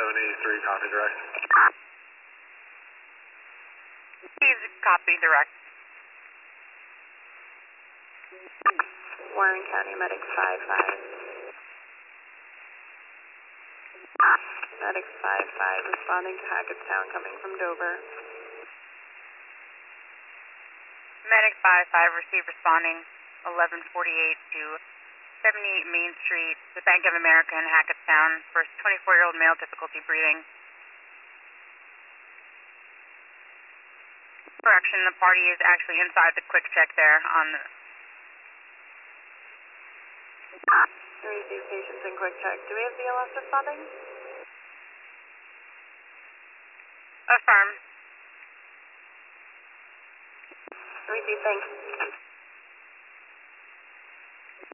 73, copy direct. Please copy direct. Warren County Medic 55. Medic 55 responding to Hackettstown coming from Dover. Medic 55 received responding 1148 to 78 Main Street, the Bank of America in Hackettstown for 24-year-old male difficulty breathing. Correction, the party is actually inside the quick check there on the... Receive patients in quick check. Do we have BLS responding? Affirm. Receive, thanks.